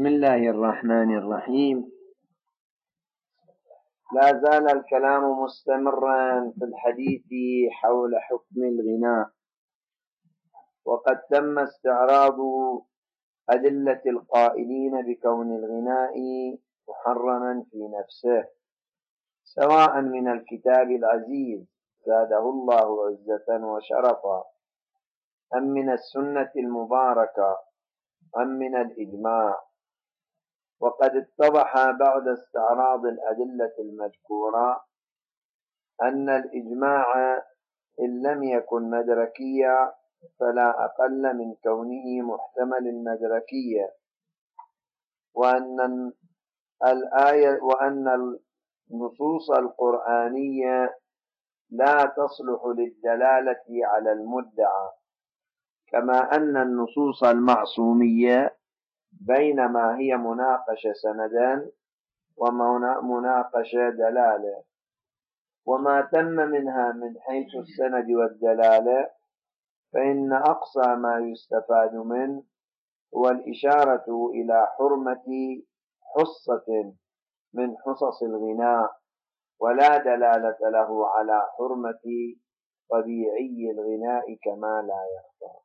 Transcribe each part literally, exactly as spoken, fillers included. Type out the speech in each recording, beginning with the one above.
بسم الله الرحمن الرحيم. لا زال الكلام مستمرا في الحديث حول حكم الغناء، وقد تم استعراض أدلة القائلين بكون الغناء محرما في نفسه، سواء من الكتاب العزيز زاده الله عزة وشرفا، أم من السنة المباركة، أم من الإجماع. وقد اتضح بعد استعراض الأدلة المذكورة أن الإجماع إن لم يكن مدركيا فلا أقل من كونه محتمل المدركية، وأن الآية وأن النصوص القرآنية لا تصلح للدلالة على المدعى، كما أن النصوص المعصومية بينما هي مناقشة سندا ومناقشة دلالة، وما تم منها من حيث السند والدلالة فإن أقصى ما يستفاد منه هو الإشارة إلى حرمة حصة من حصص الغناء، ولا دلالة له على حرمة طبيعي الغناء كما لا يخفى.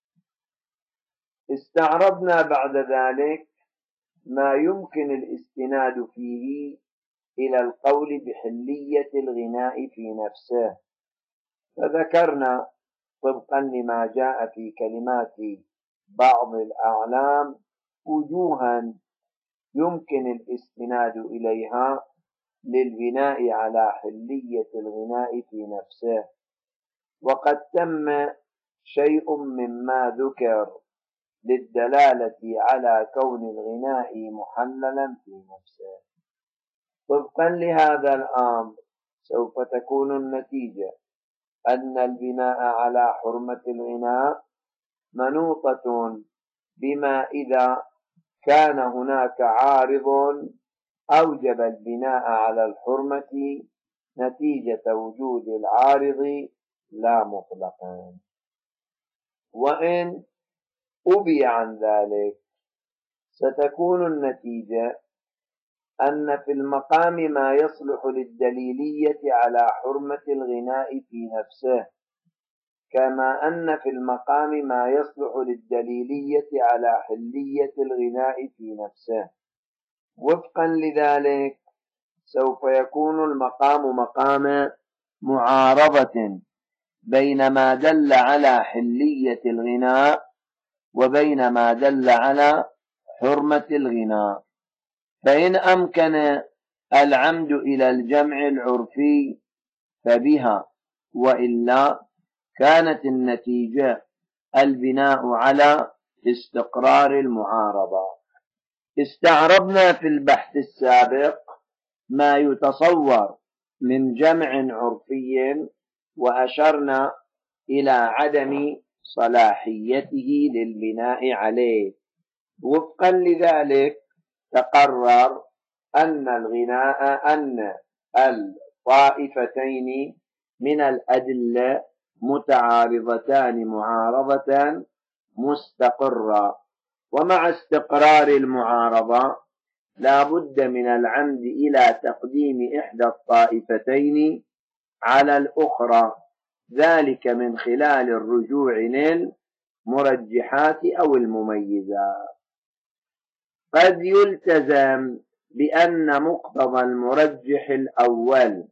استعرضنا بعد ذلك ما يمكن الاستناد فيه إلى القول بحلية الغناء في نفسه، فذكرنا طبقا لما جاء في كلمات بعض الأعلام وجوها يمكن الاستناد إليها للبناء على حلية الغناء في نفسه، وقد تم شيء مما ذكر للدلالة على كون الغناء محللا في نفسه. طبقا لهذا الأمر سوف تكون النتيجة أن البناء على حرمة الغناء منوطة بما إذا كان هناك عارض أوجب البناء على الحرمة نتيجة وجود العارض لا مطلقا. وإن أبي عن ذلك ستكون النتيجة أن في المقام ما يصلح للدليلية على حرمة الغناء في نفسه، كما أن في المقام ما يصلح للدليلية على حلية الغناء في نفسه. وفقا لذلك سوف يكون المقام مقام معارضة بين ما دل على حلية الغناء وبين ما دل على حرمة الغناء، فإن أمكن العمد إلى الجمع العرفي فبها، وإلا كانت النتيجة البناء على استقرار المعارضة. استعرضنا في البحث السابق ما يتصور من جمع عرفي، وأشرنا إلى عدم صلاحيته للبناء عليه. وفقا لذلك تقرر أن الغناء أن الطائفتين من الأدلة متعارضتان معارضة مستقرة، ومع استقرار المعارضة لا بد من العمد إلى تقديم إحدى الطائفتين على الأخرى، ذلك من خلال الرجوع للمرجحات أو المميزات. قد يلتزم بأن مقتضى المرجح الأول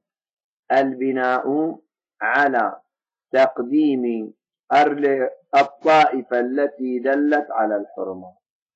البناء على تقديم الطائفة التي دلت على الحرمة.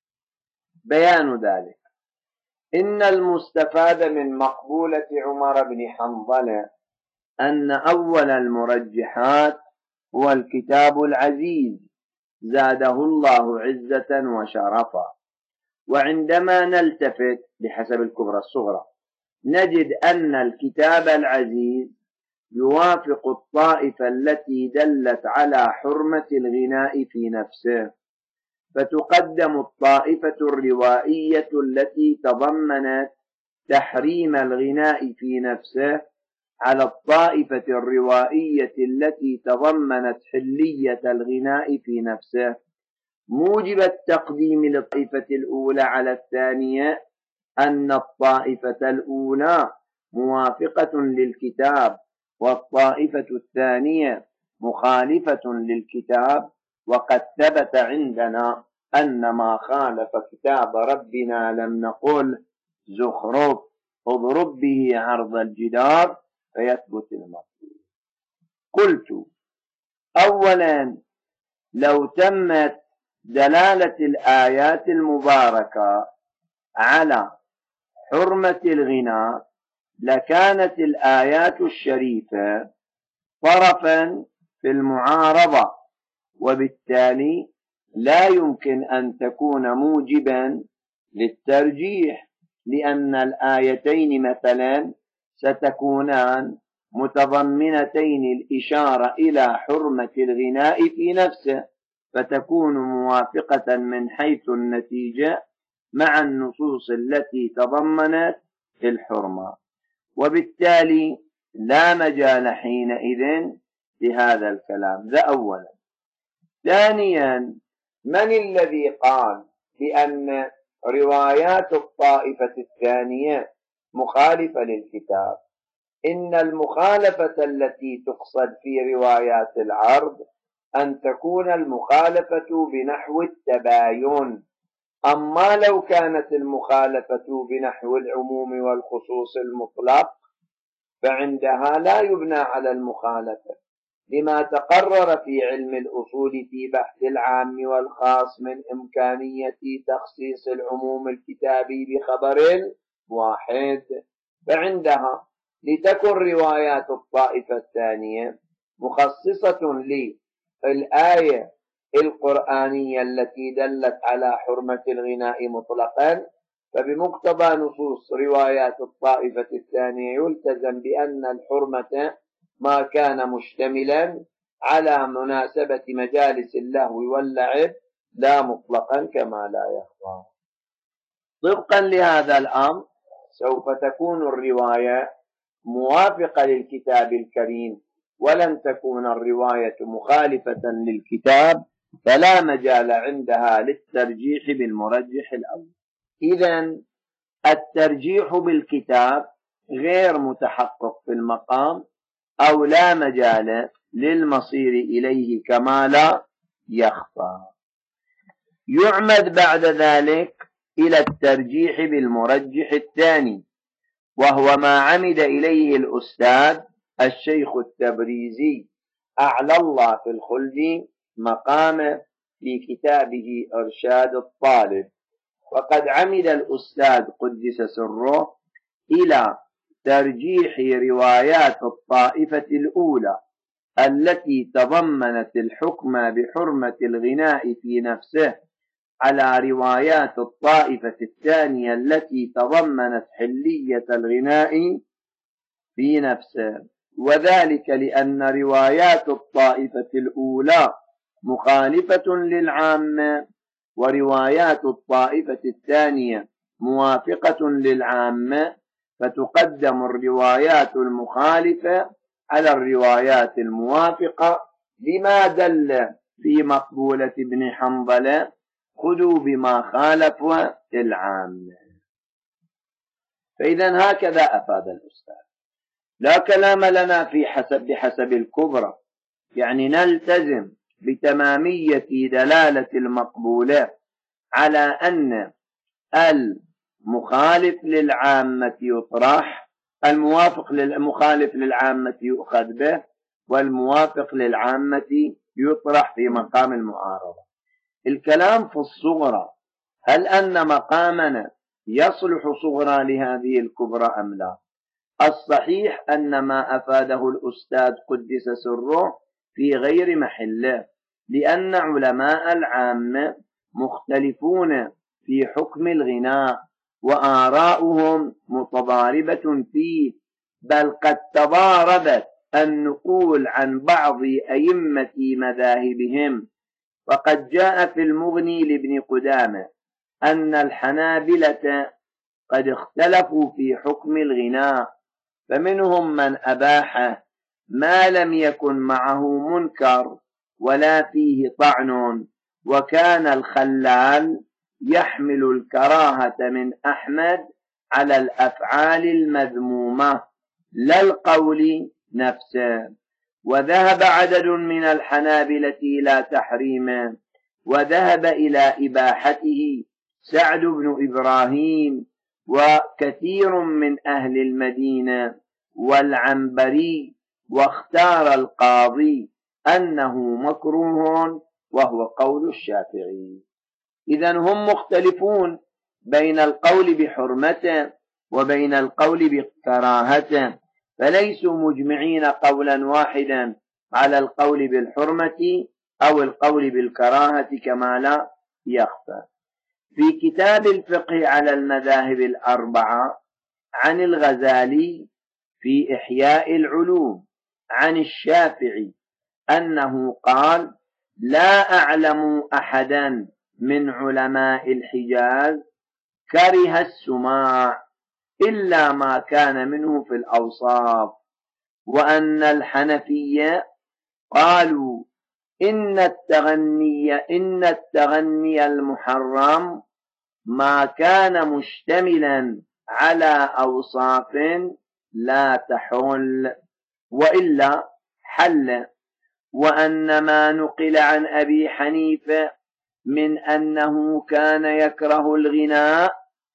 بيان ذلك: إن المستفاد من مقبولة عمر بن حنظلة أن أول المرجحات هو الكتاب العزيز زاده الله عزة وشرفا. وعندما نلتفت بحسب الكبرى الصغرى نجد أن الكتاب العزيز يوافق الطائفة التي دلت على حرمة الغناء في نفسه، فتقدم الطائفة الروائية التي تضمنت تحريم الغناء في نفسه على الطائفة الروائية التي تضمنت حلية الغناء في نفسه، موجب التقديم للطائفة الأولى على الثانية أن الطائفة الأولى موافقة للكتاب والطائفة الثانية مخالفة للكتاب، وقد ثبت عندنا أن ما خالف كتاب ربنا لم نقل زخرف اضرب به عرض الجدار فيثبت المطلوب. قلت أولا لو تمت دلالة الآيات المباركة على حرمة الغناء لكانت الآيات الشريفة طرفا في المعارضة، وبالتالي لا يمكن أن تكون موجبا للترجيح، لأن الآيتين مثلا ستكونان متضمنتين الإشارة إلى حرمة الغناء في نفسه، فتكون موافقة من حيث النتيجة مع النصوص التي تضمنت الحرمة، وبالتالي لا مجال حينئذ لهذا الكلام. ذا أولا. ثانيا، من الذي قال بأن روايات الطائفة الثانية مخالفة للكتاب؟ إن المخالفة التي تقصد في روايات العرض أن تكون المخالفة بنحو التباين، أما لو كانت المخالفة بنحو العموم والخصوص المطلق فعندها لا يبنى على المخالفة، لما تقرر في علم الأصول في بحث العام والخاص من إمكانية تخصيص العموم الكتابي بخبر واحد. فعندها لتكن روايات الطائفة الثانية مخصصة للآية القرآنية التي دلت على حرمة الغناء مطلقا، فبمقتضى نصوص روايات الطائفة الثانية يلتزم بأن الحرمة ما كان مشتملا على مناسبة مجالس اللهو واللعب لا مطلقا كما لا يخفى. طبقا لهذا الأمر سوف تكون الرواية موافقة للكتاب الكريم، ولن تكون الرواية مخالفة للكتاب، فلا مجال عندها للترجيح بالمرجح الأول. إذن الترجيح بالكتاب غير متحقق في المقام، أو لا مجال للمصير إليه كما لا يخفى. يعمد بعد ذلك إلى الترجيح بالمرجح الثاني، وهو ما عمد إليه الأستاذ الشيخ التبريزي أعلى الله في الخلد مقامه في كتابه إرشاد الطالب. وقد عمد الأستاذ قدس سره إلى ترجيح روايات الطائفة الأولى التي تضمنت الحكم بحرمة الغناء في نفسه على روايات الطائفة الثانية التي تضمنت حلية الغناء في نفسه، وذلك لأن روايات الطائفة الأولى مخالفة للعامة، وروايات الطائفة الثانية موافقة للعامة، فتقدم الروايات المخالفة على الروايات الموافقة، لما دل في مقبولة ابن حنظلة خذوا بما خالف العامة. فإذا هكذا أفاد الأستاذ. لا كلام لنا في حسب بحسب الكبرى، يعني نلتزم بتمامية دلالة المقبولة على أن المخالف للعامة يطرح، الموافق للمخالف للعامة يؤخذ به، والموافق للعامة يطرح في مقام المعارضة. الكلام في الصغرى، هل أن مقامنا يصلح صغرى لهذه الكبرى أم لا؟ الصحيح أن ما أفاده الأستاذ قدس سره في غير محله، لأن علماء العامة مختلفون في حكم الغناء، وآراؤهم متضاربة فيه، بل قد تضاربت النقول عن بعض أئمة مذاهبهم. وقد جاء في المغني لابن قدامة أن الحنابلة قد اختلفوا في حكم الغناء، فمنهم من أباحه ما لم يكن معه منكر ولا فيه طعن، وكان الخلال يحمل الكراهة من أحمد على الأفعال المذمومة لا القول نفسه. وذهب عدد من الحنابلة إلى تحريمه، وذهب إلى إباحته سعد بن إبراهيم وكثير من أهل المدينة والعنبري، واختار القاضي أنه مكروه وهو قول الشافعي. إذن هم مختلفون بين القول بحرمته وبين القول بكراهته، فليسوا مجمعين قولا واحدا على القول بالحرمة أو القول بالكراهة كما لا يخفى. في كتاب الفقه على المذاهب الأربعة عن الغزالي في إحياء العلوم عن الشافعي أنه قال: لا أعلم أحدا من علماء الحجاز كره السماع إلا ما كان منه في الأوصاف، وأن الحنفية قالوا إن التغني, إن التغني المحرم ما كان مشتملا على أوصاف لا تحل وإلا حل، وأن ما نقل عن أبي حنيفة من أنه كان يكره الغناء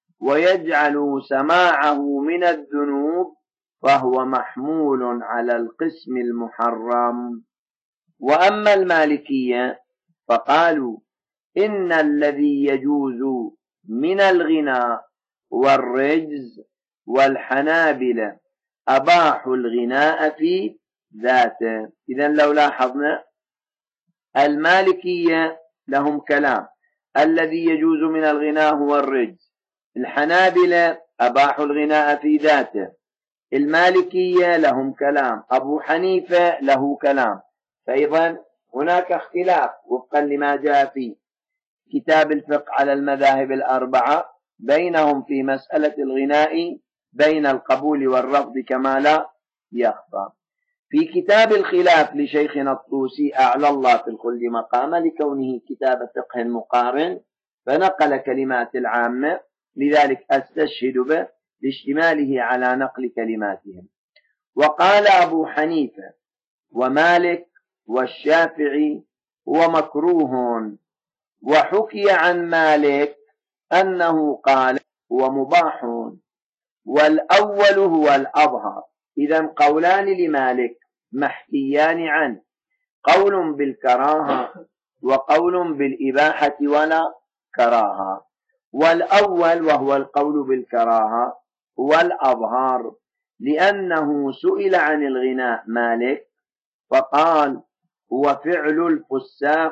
ويجعل سماعه من الذنوب فهو محمول على القسم المحرم. وأما المالكية فقالوا إن الذي يجوز من الغناء والرجز، والحنابلة أباحوا الغناء في ذاته. إذن لو لاحظنا المالكية لهم كلام الذي يجوز من الغناء هو الرجز، الحنابلة أباحوا الغناء في ذاته، المالكية لهم كلام، أبو حنيفة له كلام. فأيضا هناك اختلاف وفقا لما جاء في كتاب الفقه على المذاهب الأربعة بينهم في مسألة الغناء بين القبول والرفض كما لا يخفى. في كتاب الخلاف لشيخنا الطوسي أعلى الله في الخلد مقام لكونه كتاب فقه مقارن، فنقل كلمات العامة، لذلك أستشهد به لاشتماله على نقل كلماتهم. وقال أبو حنيفة ومالك والشافعي هو مكروه، وحكي عن مالك أنه قال هو مباح، والأول هو الأظهر. إذن قولان لمالك محكيان عنه، قول بالكراهة وقول بالإباحة ولا كراهة، والأول وهو القول بالكراهة هو الأظهر، لأنه سئل عن الغناء مالك فقال هو فعل الفساق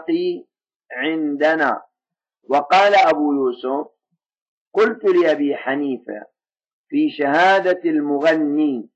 عندنا. وقال أبو يوسف: قلت لأبي حنيفة في شهادة المغني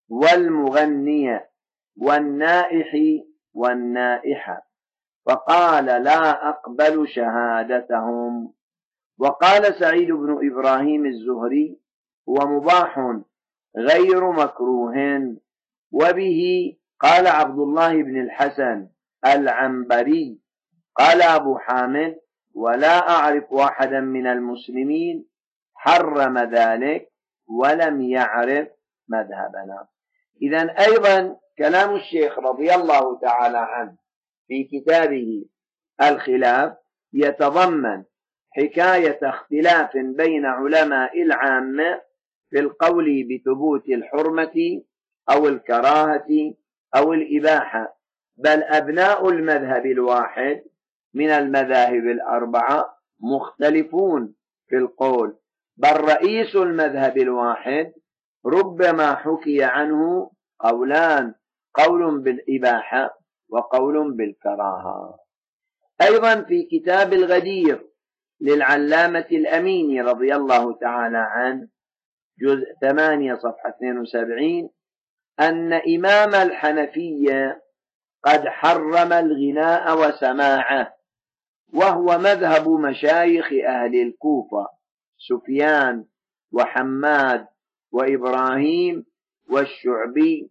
والمغنية والنائح والنائحة، فقال لا أقبل شهادتهم. وقال سعيد بن إبراهيم الزهري هو مباح غير مكروه، وبه قال عبد الله بن الحسن العنبري. قال أبو حامد: ولا أعرف واحدا من المسلمين حرم ذلك ولم يعرف مذهبنا. إذن أيضا كلام الشيخ رضي الله تعالى عنه في كتابه الخلاف يتضمن حكاية اختلاف بين علماء العامة في القول بثبوت الحرمة أو الكراهة أو الإباحة، بل أبناء المذهب الواحد من المذاهب الأربعة مختلفون في القول، بل رئيس المذهب الواحد ربما حكي عنه قولان، قول بالإباحة وقول بالكراهة. أيضا في كتاب الغدير للعلامة الأميني رضي الله تعالى عنه جزء ثمانية صفحة اثنين وسبعين أن إمام الحنفية قد حرم الغناء وسماعه، وهو مذهب مشايخ أهل الكوفة سفيان وحماد وإبراهيم والشعبي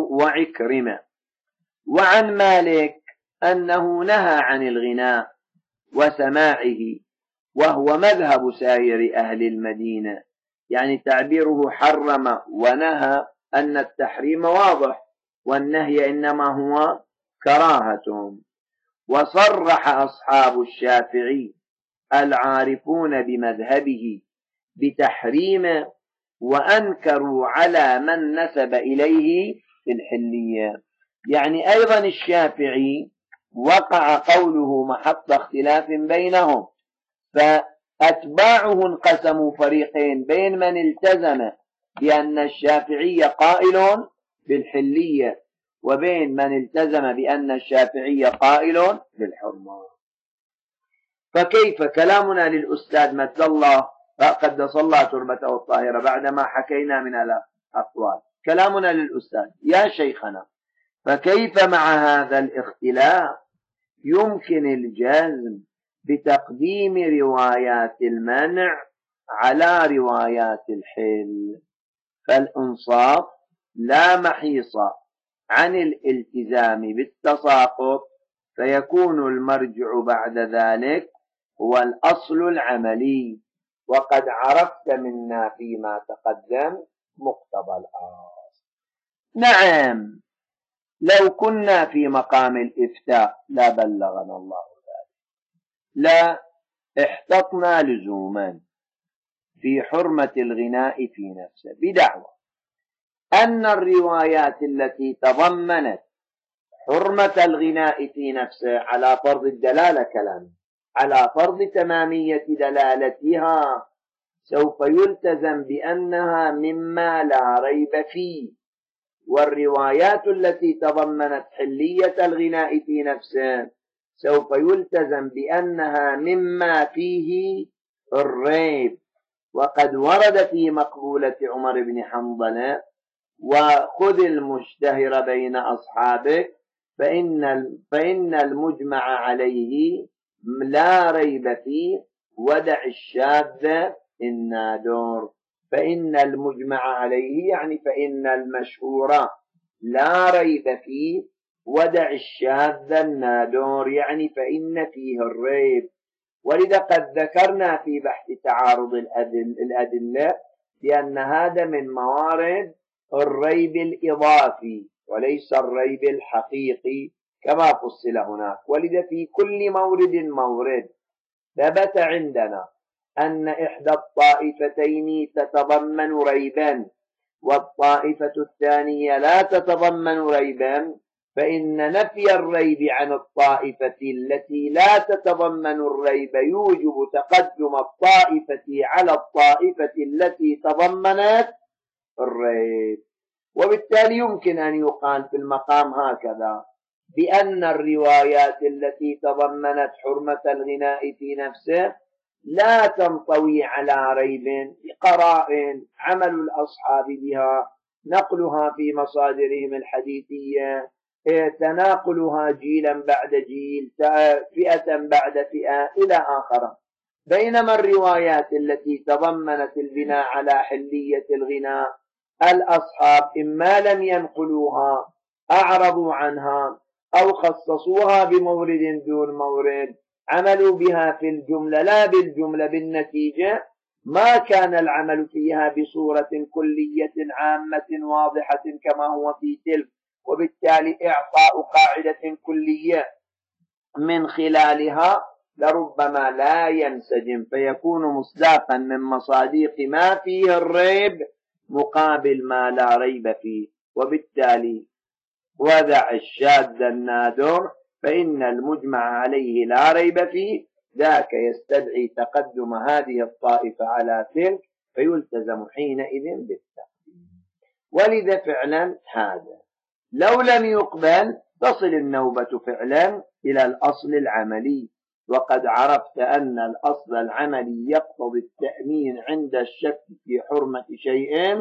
وعكرمة. وعن مالك أنه نهى عن الغناء وسماعه، وهو مذهب سائر أهل المدينة. يعني تعبيره حرم ونهى أن التحريم واضح، والنهي إنما هو كراهة. وصرح أصحاب الشافعي العارفون بمذهبه بتحريم، وأنكروا على من نسب إليه في الحلية. يعني أيضا الشافعي وقع قوله محط اختلاف بينهم، فأتباعه انقسموا فريقين، بين من التزم بأن الشافعي قائل بالحلية، وبين من التزم بأن الشافعي قائل بالحرمة. فكيف كلامنا للأستاذ مد الله قدس الله تربته الطاهرة بعدما حكينا من الأقوال، كلامنا للأستاذ: يا شيخنا، فكيف مع هذا الاختلاف يمكن الجزم بتقديم روايات المنع على روايات الحل؟ فالإنصاف لا محيص عن الالتزام بالتساقط، فيكون المرجع بعد ذلك هو الأصل العملي، وقد عرفت منا فيما تقدم مقتضى الأصل. نعم، لو كنا في مقام الإفتاء لا بلغنا الله ذلك، لا احتطنا لزوما في حرمة الغناء في نفسه بدعوى أن الروايات التي تضمنت حرمة الغناء في نفسه على فرض الدلالة كلام على فرض تمامية دلالتها سوف يلتزم بأنها مما لا ريب فيه، والروايات التي تضمنت حلية الغناء في نفسه سوف يلتزم بأنها مما فيه الريب. وقد ورد في مقبولة عمر بن حنظلة: وخذ المشتهر بين أصحابك فإن, فإن المجمع عليه لا ريب فيه، ودع الشاذ النادر. فإن المجمع عليه يعني فإن المشهور لا ريب فيه، ودع الشاذ النادر يعني فإن فيه الريب. ولذا قد ذكرنا في بحث تعارض الأدلة بأن هذا من موارد الريب الإضافي وليس الريب الحقيقي كما فصل هناك. ولذا في كل مورد مورد ثبت عندنا أن إحدى الطائفتين تتضمن ريبا والطائفة الثانية لا تتضمن ريبا، فإن نفي الريب عن الطائفة التي لا تتضمن الريب يوجب تقدم الطائفة على الطائفة التي تضمنت الريب. وبالتالي يمكن أن يقال في المقام هكذا بأن الروايات التي تضمنت حرمة الغناء في نفسه لا تنطوي على ريب بقرائن عمل الأصحاب بها، نقلها في مصادرهم الحديثية، تناقلها جيلا بعد جيل، فئة بعد فئة إلى آخره. بينما الروايات التي تضمنت البناء على حلية الغناء الأصحاب إما لم ينقلوها، أعرضوا عنها، أو خصصوها بمورد دون مورد، عملوا بها في الجملة لا بالجملة، بالنتيجة ما كان العمل فيها بصورة كلية عامة واضحة كما هو في تلك، وبالتالي إعطاء قاعدة كلية من خلالها لربما لا ينسجم، فيكون مصداقا من مصاديق ما فيه الريب مقابل ما لا ريب فيه. وبالتالي ودع الشاذ النادر فإن المجمع عليه لا ريب فيه، ذاك يستدعي تقدم هذه الطائفة على تلك، فيلتزم حينئذ بالتقديم. ولذا فعلا هذا لو لم يقبل تصل النوبة فعلا إلى الأصل العملي، وقد عرفت أن الأصل العملي يقتضي التأمين عند الشك في حرمة شيء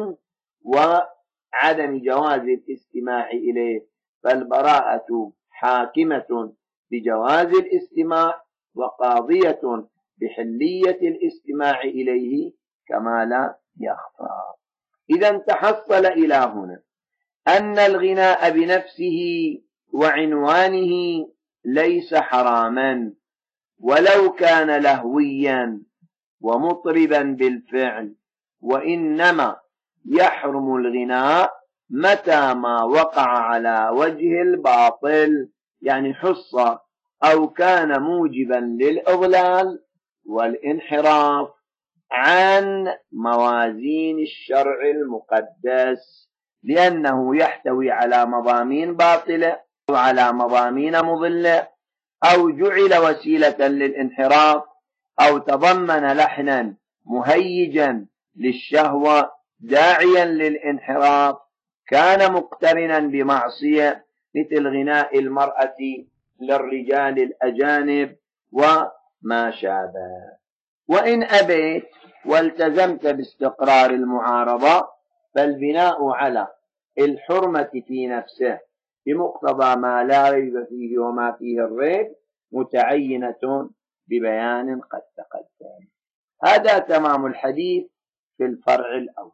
وعدم جواز الاستماع إليه، فالبراءة حاكمة بجواز الاستماع وقاضية بحلية الاستماع إليه كما لا يخفى. إذا تحصل إلى هنا أن الغناء بنفسه وعنوانه ليس حراما، ولو كان لهويا ومطربا بالفعل، وإنما يحرم الغناء متى ما وقع على وجه الباطل، يعني حصة أو كان موجبا للإضلال والانحراف عن موازين الشرع المقدس، لأنه يحتوي على مضامين باطلة أو على مضامين مضلة، أو جعل وسيلة للانحراف، أو تضمن لحنا مهيجا للشهوة داعيا للانحراف، كان مقترنا بمعصية مثل غناء المرأة للرجال الأجانب وما شابه. وإن أبيت والتزمت باستقرار المعارضة، فالبناء على الحرمة في نفسه بمقتضى ما لا ريب فيه وما فيه الريب متعينة ببيان قد تقدم. هذا تمام الحديث في الفرع الأول.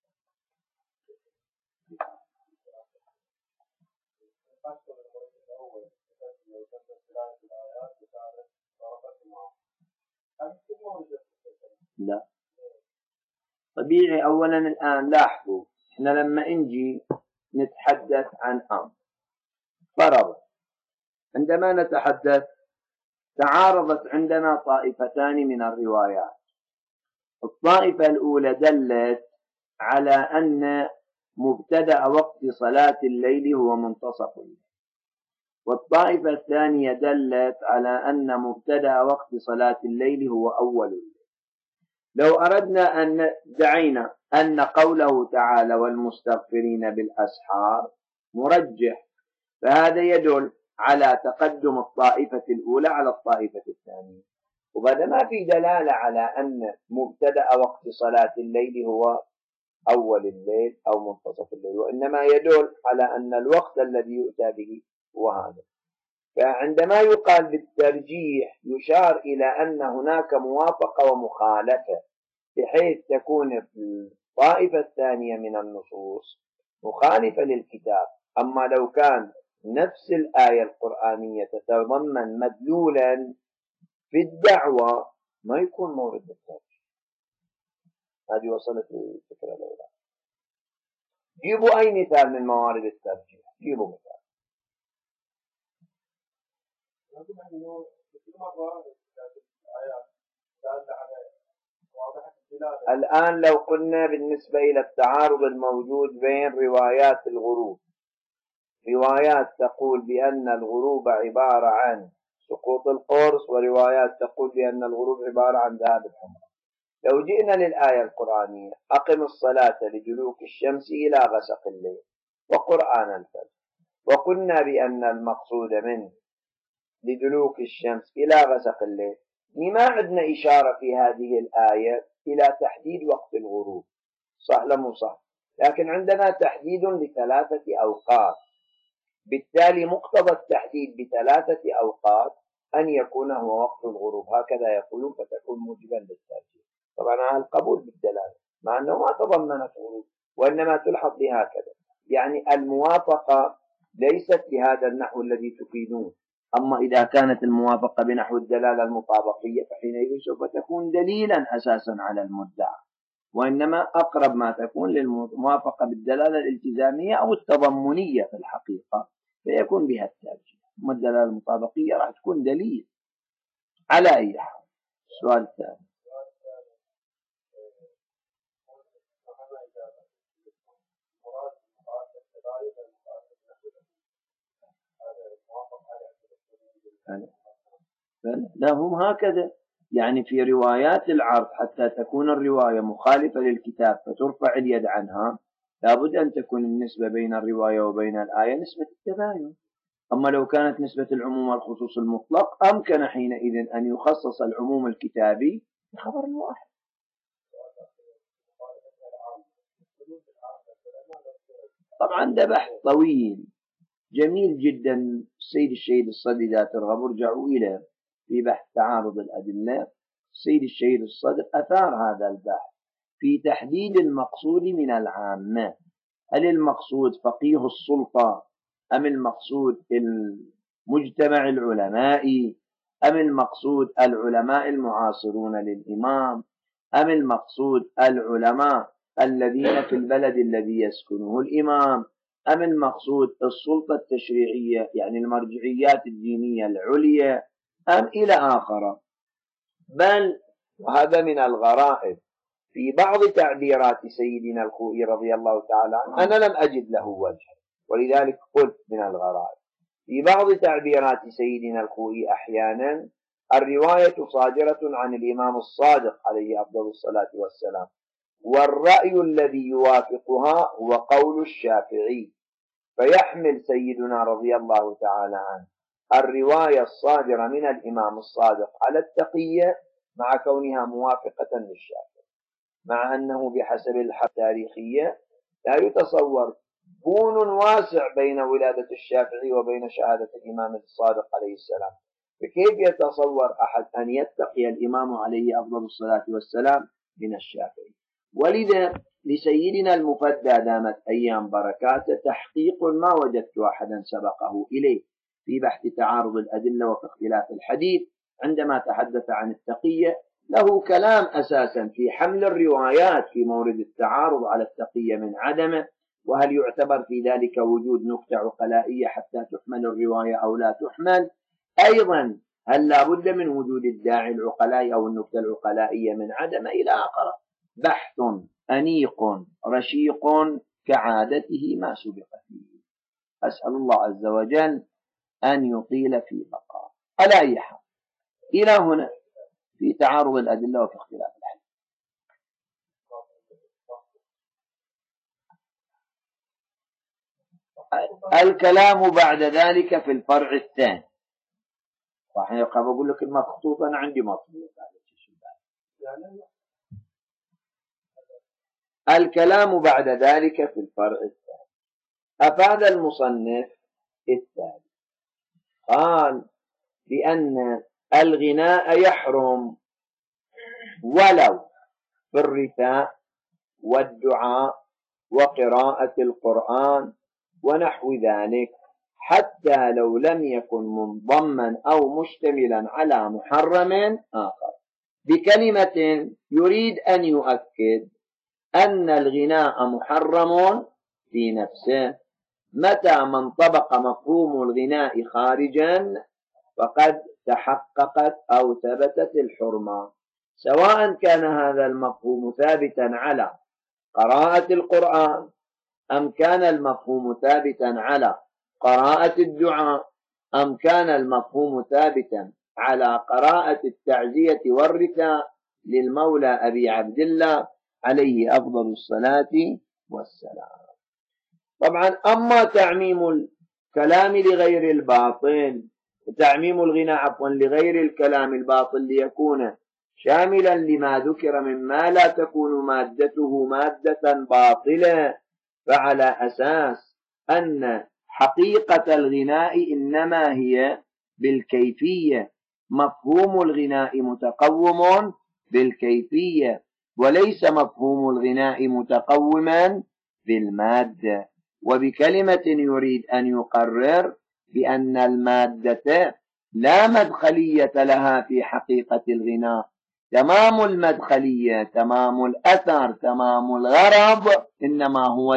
لا طبيعي. أولا الآن لاحظوا، احنا لما نجي نتحدث عن أمر فرض، عندما نتحدث تعارضت عندنا طائفتان من الروايات. الطائفة الأولى دلت على أن مبتدأ وقت صلاة الليل هو منتصف الليل، والطائفة الثانية دلت على أن مبتدأ وقت صلاة الليل هو أول الليل. لو أردنا أن دعينا أن قوله تعالى والمستغفرين بالأسحار مرجح، فهذا يدل على تقدم الطائفة الأولى على الطائفة الثانية، وبعد ما في دلالة على أن مبتدأ وقت صلاة الليل هو أول الليل أو منتصف الليل، وإنما يدل على أن الوقت الذي يؤتى به هو هذا. فعندما يقال بالترجيح يشار إلى أن هناك موافقة ومخالفة، بحيث تكون الطائفة الثانية من النصوص مخالفة للكتاب. أما لو كان نفس الآية القرآنية تتضمن مدلولا في الدعوة ما يكون مورد للترجيح. هذه وصلت الفكرة الأولى. جيبوا أي مثال من موارد الترجيح، جيبوا مثال. الآن لو قلنا بالنسبة إلى التعارض الموجود بين روايات الغروب، روايات تقول بأن الغروب عبارة عن سقوط القرص، وروايات تقول بأن الغروب عبارة عن ذهاب الحمر. لو جئنا للآية القرآنية أقم الصلاة لدلوك الشمس إلى غسق الليل وقرآن الفجر، وقلنا بأن المقصود من لدلوك الشمس إلى غسق الليل، لما عندنا إشارة في هذه الآية إلى تحديد وقت الغروب؟ صح لم صح؟ لكن عندنا تحديد لثلاثة أوقات، بالتالي مقتضى التحديد بثلاثة أوقات أن يكون هو وقت الغروب، هكذا يقولون، فتكون موجبا للترجيح. طبعا هذا القبول بالدلالة مع أنه ما تضمنت غروب، وإنما تلحظ بهكذا، يعني الموافقة ليست بهذا النحو الذي تفيدون. أما إذا كانت الموافقة بنحو الدلالة المطابقية فحينئذ سوف تكون دليلا أساسا على المدعى، وإنما أقرب ما تكون للموافقة بالدلالة الالتزامية أو التضمنية في الحقيقة، فيكون بها الترجيح. أما الدلالة المطابقية راح تكون دليل على أي حال. السؤال الثاني. لا هم هكذا، يعني في روايات العرض حتى تكون الرواية مخالفة للكتاب فترفع اليد عنها، لابد أن تكون النسبة بين الرواية وبين الآية نسبة التباين. أما لو كانت نسبة العموم والخصوص المطلق أمكن حينئذ أن يخصص العموم الكتابي بخبر واحد. طبعا ده بحث طويل جميل جدا. السيد الشهيد الصدر إذا ترغبوا ارجعوا إلى في بحث تعارض الأدلة، السيد الشهيد الصدر أثار هذا البحث في تحديد المقصود من العامة. هل المقصود فقيه السلطة أم المقصود المجتمع العلمائي أم المقصود العلماء المعاصرون للإمام، أم المقصود العلماء الذين في البلد الذي يسكنه الإمام، أم المقصود السلطة التشريعية يعني المرجعيات الدينية العليا، أم إلى آخر. بل وهذا من الغرائب في بعض تعبيرات سيدنا الخوئي رضي الله تعالى عنه، أنا لم أجد له وجه ولذلك قلت من الغرائب. في بعض تعبيرات سيدنا الخوئي أحيانا الرواية صادرة عن الإمام الصادق عليه أفضل الصلاة والسلام، والرأي الذي يوافقها هو قول الشافعي، فيحمل سيدنا رضي الله تعالى عنه الرواية الصادرة من الإمام الصادق على التقية مع كونها موافقة للشافعي، مع أنه بحسب الحالة التاريخية لا يتصور كون واسع بين ولادة الشافعي وبين شهادة الإمام الصادق عليه السلام، فكيف يتصور أحد أن يتقي الإمام عليه أفضل الصلاة والسلام من الشافعي؟ ولذا لسيدنا المفدى دامت أيام بركاته تحقيق ما وجدت أحدا سبقه إليه في بحث تعارض الأدلة وفي اختلاف الحديث. عندما تحدث عن التقية له كلام أساسا في حمل الروايات في مورد التعارض على التقية من عدمه، وهل يعتبر في ذلك وجود نكتة عقلائية حتى تحمل الرواية أو لا تحمل، أيضا هل لا بد من وجود الداعي العقلائي أو النكتة العقلائية من عدمه إلى آخره. بحث أنيق رشيق كعادته ما سبق فيه. أسأل الله عز وجل أن يطيل في بقاء. على أي حال إلى هنا في تعارض الأدلة وفي اختلاف الحديث. الكلام بعد ذلك في الفرع الثاني. راح يبقى بقول لك المخطوط أنا عندي مطلوب. الكلام بعد ذلك في الفرع الثاني. أفاد المصنف الثاني قال بأن الغناء يحرم ولو في الرثاء والدعاء وقراءة القرآن ونحو ذلك، حتى لو لم يكن منضما أو مشتملا على محرم آخر. بكلمة يريد أن يؤكد أن الغناء محرم في نفسه، متى ما انطبق مفهوم الغناء خارجا فقد تحققت أو ثبتت الحرمة، سواء كان هذا المفهوم ثابتا على قراءة القرآن أم كان المفهوم ثابتا على قراءة الدعاء أم كان المفهوم ثابتا على قراءة التعزية والرثاء للمولى أبي عبد الله عليه أفضل الصلاة والسلام. طبعا أما تعميم الكلام لغير الباطل، تعميم الغناء عفوا لغير الكلام الباطل ليكون شاملا لما ذكر مما لا تكون مادته مادة باطلة، فعلى أساس أن حقيقة الغناء إنما هي بالكيفية، مفهوم الغناء متقوم بالكيفية وليس مفهوم الغناء متقوما بالمادة. وبكلمة يريد أن يقرر بأن المادة لا مدخلية لها في حقيقة الغناء، تمام المدخلية تمام الأثر تمام الغرض إنما هو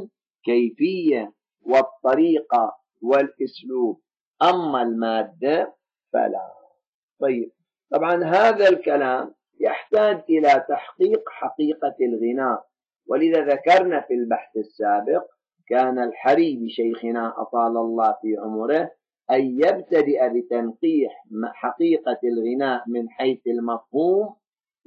للكيفية والطريقة والأسلوب، أما المادة فلا. طيب طبعا هذا الكلام يحتاج إلى تحقيق حقيقة الغناء، ولذا ذكرنا في البحث السابق كان الحري بشيخنا أطال الله في عمره أن يبتدئ بتنقيح حقيقة الغناء من حيث المفهوم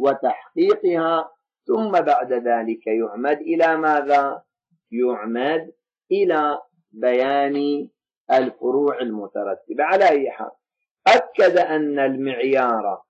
وتحقيقها، ثم بعد ذلك يعمد إلى ماذا؟ يعمد إلى بيان الفروع المترتبة. على أي حال أكد أن المعيار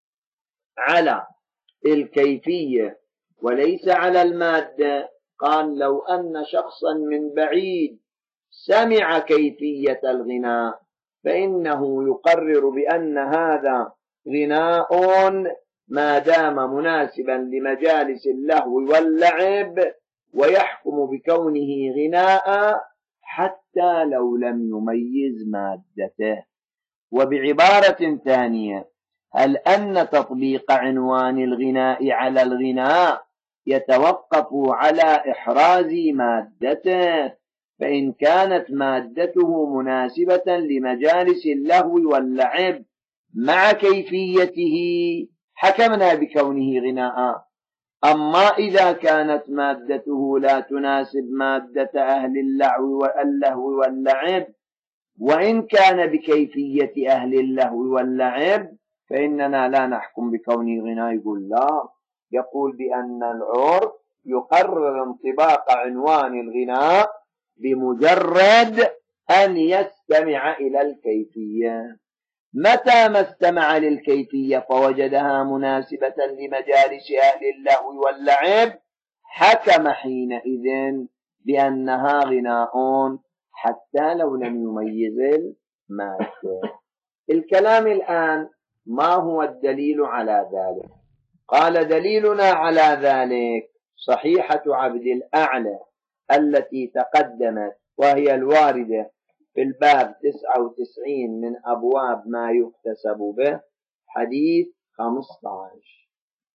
على الكيفية وليس على المادة. قال لو أن شخصا من بعيد سمع كيفية الغناء فإنه يقرر بأن هذا غناء ما دام مناسبا لمجالس اللهو واللعب، ويحكم بكونه غناء حتى لو لم يميز مادته. وبعبارة ثانية، هل أن تطبيق عنوان الغناء على الغناء يتوقف على إحراز مادته؟ فإن كانت مادته مناسبة لمجالس اللهو واللعب مع كيفيته حكمنا بكونه غناء. أما إذا كانت مادته لا تناسب مادة أهل اللهو واللعب وإن كان بكيفية أهل اللهو واللعب فإننا لا نحكم بكونه غناء. يقول لا، يقول بأن العرف يقرر انطباق عنوان الغناء بمجرد أن يستمع إلى الكيفية. متى ما استمع للكيفية فوجدها مناسبة لمجالس أهل اللهو واللعب حكم حينئذ بأنها غناء حتى لو لم يميز المادة. الكلام الآن ما هو الدليل على ذلك؟ قال دليلنا على ذلك صحيحة عبد الأعلى التي تقدمت وهي الواردة في الباب تسعة وتسعين من أبواب ما يحتسب به، حديث خمسة عشر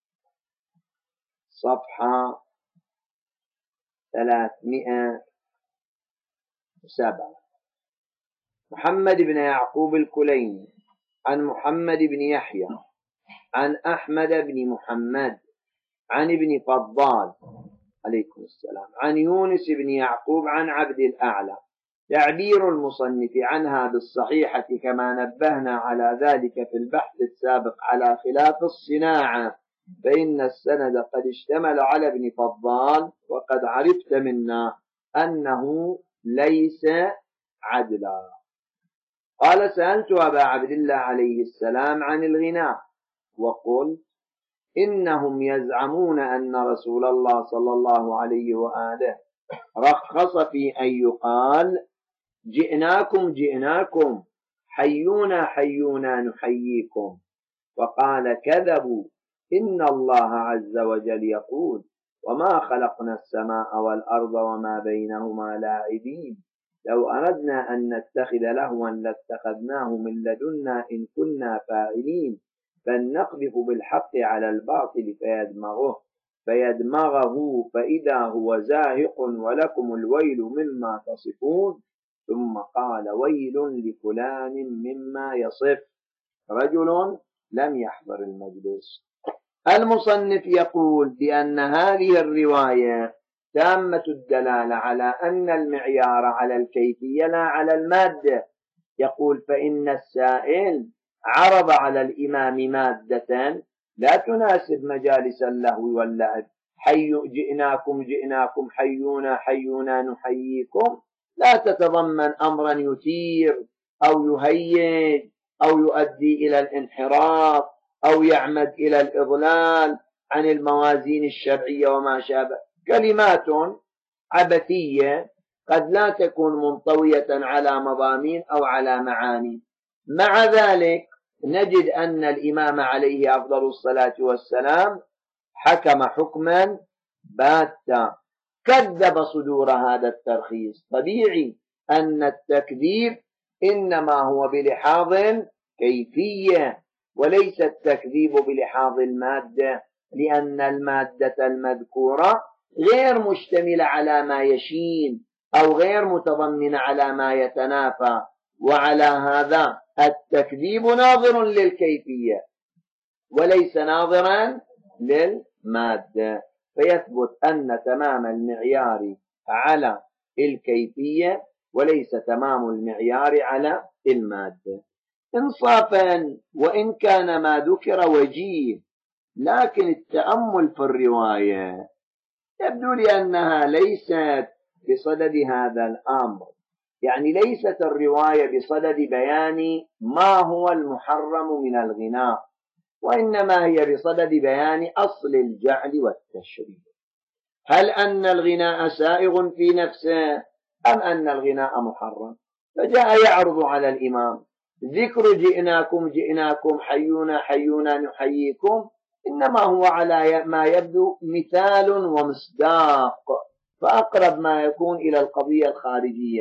صفحة ثلاثمائة وسبعة. محمد بن يعقوب الكليني عن محمد بن يحيى عن أحمد بن محمد عن ابن فضال عليكم السلام عن يونس بن يعقوب عن عبد الأعلى. تعبير المصنف عنها بالصحيحة كما نبهنا على ذلك في البحث السابق على خلاف الصناعة، فإن السند قد اشتمل على ابن فضال وقد عرفت منا أنه ليس عدلا. قال سألت أبا عبد الله عليه السلام عن الغناء وقلت إنهم يزعمون أن رسول الله صلى الله عليه وآله رخص في أن يقال جئناكم جئناكم حيونا حيونا نحييكم، وقال كذبوا، إن الله عز وجل يقول وما خلقنا السماء والأرض وما بينهما لاعبين، لو أردنا أن نتخذ لهوا لاتخذناه من لدنا إن كنا فاعلين، بل نقذف بالحق على الباطل فيدمغه فيدمغه فإذا هو زاهق ولكم الويل مما تصفون. ثم قال ويل لفلان مما يصف، رجل لم يحضر المجلس. المصنف يقول بأن هذه الرواية تامة الدلالة على أن المعيار على الكيفية لا على المادة. يقول فإن السائل عرض على الإمام مادة لا تناسب مجالس اللهو واللعب، حي جئناكم جئناكم حيونا حيونا نحييكم، لا تتضمن أمرا يثير أو يهيج أو يؤدي إلى الانحراف أو يعمد إلى الإضلال عن الموازين الشرعية وما شابه، كلمات عبثية قد لا تكون منطوية على مضامين أو على معاني. مع ذلك نجد أن الإمام عليه أفضل الصلاة والسلام حكم حكما باتا كذب صدور هذا الترخيص. طبيعي أن التكذيب إنما هو بلحاظ كيفية وليس التكذيب بلحاظ المادة، لأن المادة المذكورة غير مشتملة على ما يشين أو غير متضمنة على ما يتنافى، وعلى هذا التكذيب ناظر للكيفية وليس ناظرا للمادة، فيثبت أن تمام المعيار على الكيفية وليس تمام المعيار على المادة. إنصافا وإن كان ما ذكر وجيه، لكن التأمل في الرواية يبدو لي أنها ليست بصدد هذا الأمر، يعني ليست الرواية بصدد بيان ما هو المحرم من الغناء، وإنما هي بصدد بيان أصل الجعل والتشريع. هل أن الغناء سائغ في نفسه أم أن الغناء محرم؟ فجاء يعرض على الإمام ذكر جئناكم جئناكم حيونا حيونا نحييكم إنما هو على ما يبدو مثال ومصداق، فأقرب ما يكون إلى القضية الخارجية،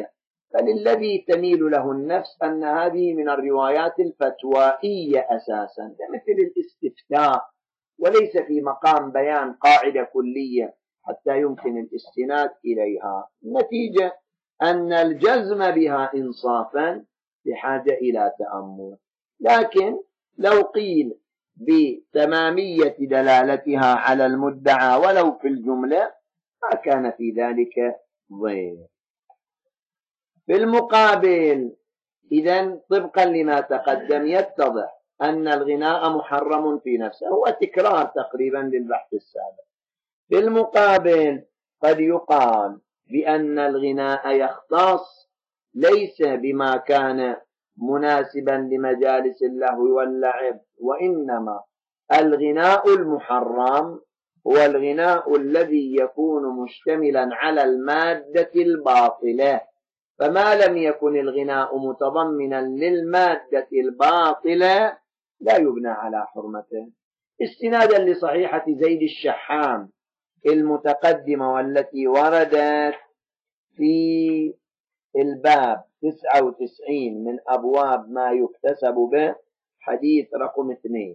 بل الذي تميل له النفس أن هذه من الروايات الفتوائية أساسا مثل الاستفتاء، وليس في مقام بيان قاعدة كلية حتى يمكن الاستناد إليها. النتيجة أن الجزم بها إنصافا بحاجة إلى تأمل، لكن لو قيل بتمامية دلالتها على المدعى ولو في الجملة ما كان في ذلك ضير. في المقابل إذن طبقا لما تقدم يتضح أن الغناء محرم في نفسه، هو تكرار تقريبا للبحث السابق. في المقابل قد يقال بأن الغناء يختص ليس بما كان مناسبا لمجالس اللهو واللعب، وإنما الغناء المحرم هو الغناء الذي يكون مشتملا على المادة الباطلة، فما لم يكن الغناء متضمنا للمادة الباطلة لا يبنى على حرمته، استنادا لصحيحة زيد الشحام المتقدمة والتي وردت في الباب تسعة وتسعين من أبواب ما يكتسب به، حديث رقم اثنين،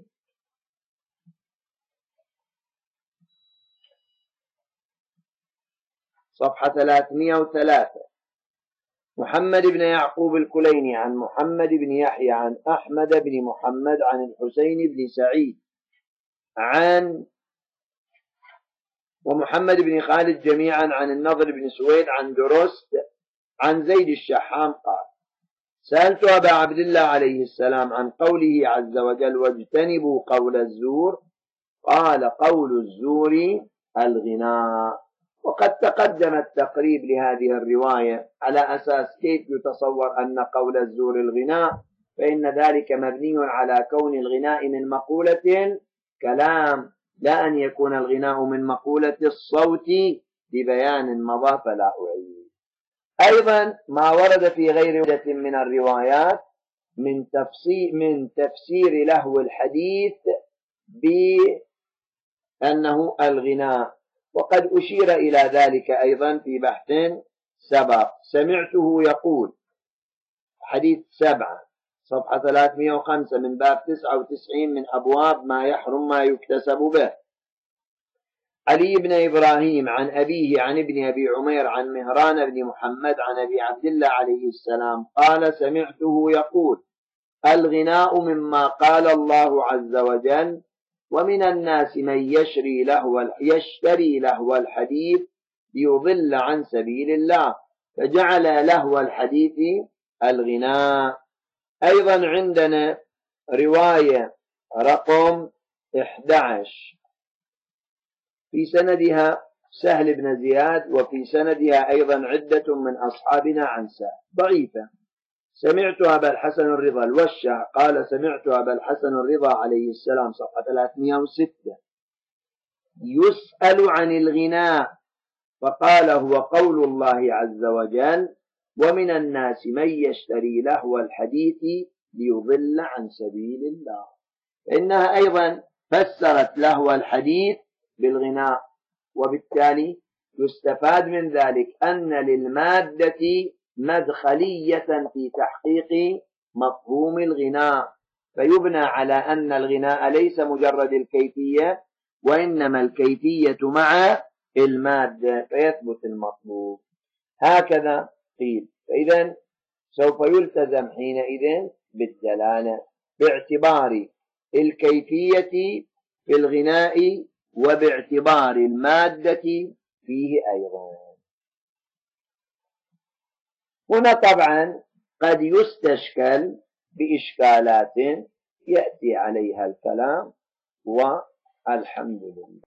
صفحة ثلاثمائة وثلاثة. محمد بن يعقوب الكليني عن محمد بن يحيى عن أحمد بن محمد عن الحسين بن سعيد عن ومحمد بن خالد جميعا عن النضر بن سويد عن درست عن زيد الشحام قال: سألت أبا عبد الله عليه السلام عن قوله عز وجل: واجتنبوا قول الزور، قال: قول الزور الغناء. وقد تقدم التقريب لهذه الرواية على أساس كيف يتصور أن قول الزور الغناء، فإن ذلك مبني على كون الغناء من مقولة كلام، لا أن يكون الغناء من مقولة الصوت ببيان مضى فلا أعيد. أيضا ما ورد في غير وجهة من الروايات من تفسير, من تفسير لهو الحديث بأنه الغناء، وقد أشير إلى ذلك أيضا في بحث سبق. سمعته يقول، حديث سبعة صفحة ثلاثمائة وخمسة من باب تسعة وتسعين من أبواب ما يحرم ما يكتسب به. علي بن إبراهيم عن أبيه عن ابن أبي عمير عن مهران بن محمد عن أبي عبد الله عليه السلام قال: سمعته يقول: الغناء مما قال الله عز وجل: ومن الناس من يشري لهو يشتري لهو الحديث ليضل عن سبيل الله، فجعل لهو الحديث الغناء. أيضا عندنا رواية رقم أحد عشر في سندها سهل بن زياد، وفي سندها أيضا عدة من أصحابنا عن سهل ضعيفة. سمعت أبا الحسن الرضا الوشع قال: سمعت أبا الحسن الرضا عليه السلام صفحة ثلاثمائة وستة يسأل عن الغناء فقال: هو قول الله عز وجل: ومن الناس من يشتري لهو الحديث ليضل عن سبيل الله. إنها أيضا فسرت لهو الحديث بالغناء، وبالتالي يستفاد من ذلك أن للمادة مدخلية في تحقيق مفهوم الغناء، فيبنى على أن الغناء ليس مجرد الكيفية، وإنما الكيفية مع المادة فيثبت المطلوب. هكذا قيل. فإذا سوف يلتزم حينئذ بالدلالة باعتبار الكيفية في الغناء وباعتبار المادة فيه أيضا. هنا طبعا قد يستشكل بإشكالات يأتي عليها الكلام، والحمد لله.